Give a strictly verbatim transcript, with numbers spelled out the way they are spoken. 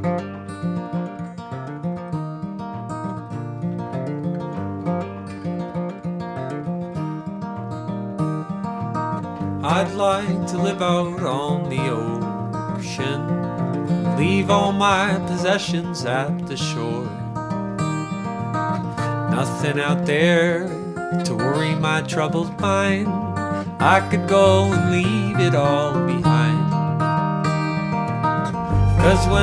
I'd like to live out on the ocean, leave all my possessions at the shore. Nothing out there to worry my troubled mind. I could go and leave it all behind. 'Cause when